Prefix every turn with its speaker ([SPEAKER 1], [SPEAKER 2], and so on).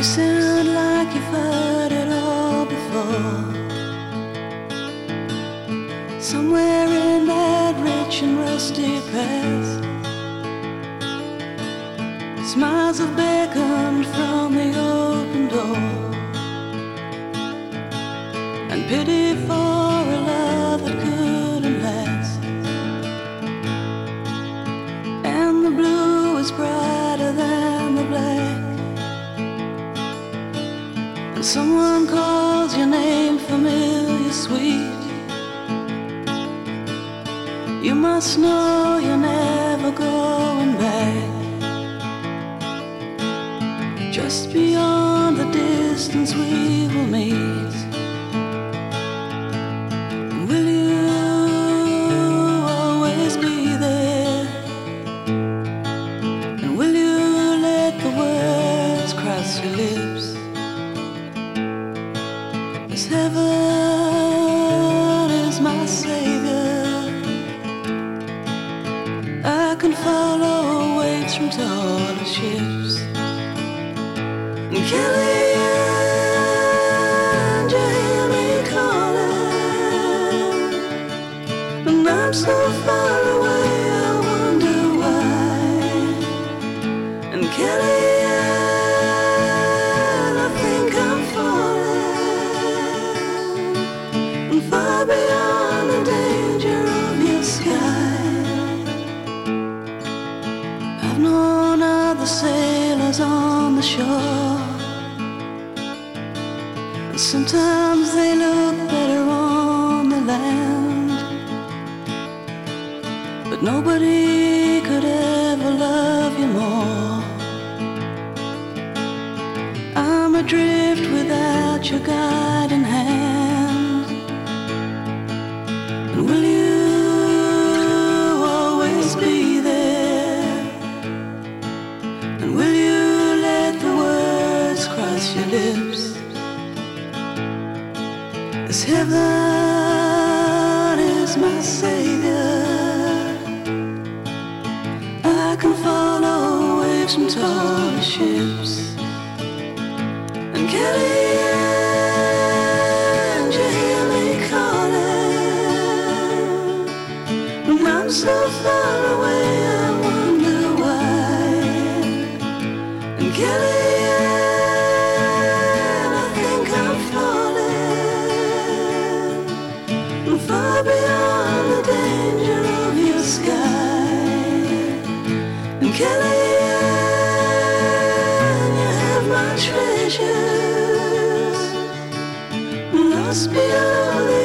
[SPEAKER 1] You sound like you've heard it all before. Somewhere in that rich and rusty past, smiles have beckoned from the open door, and pity for a love that couldn't last. And the blue is brighter than the black, and someone calls your name familiar, sweet. You must know you're never going back. Just beyond the distance we will meet. Will you always be there? And will you let the words cross your lips? As heaven is my savior, I can follow weights from taller ships. And Kellyanne, you hear me calling, and I'm so far away, I wonder why. And Kellyanne, I think I'm falling, and far beyond the danger of your sky. I've known other sailors on the shore, and sometimes they look better on the land, but nobody could ever love you more. I'm adrift without your guiding hand. And will you always be there? And will you let the words cross your lips? As heaven is my savior, I can follow waves from taller ships. And Kellyanne, you hear me calling, and I'm so far away, I wonder why. And Kellyanne, I think I'm falling, and far beyond the danger of your sky. And Kellyanne, you have my treasures, lost beyond the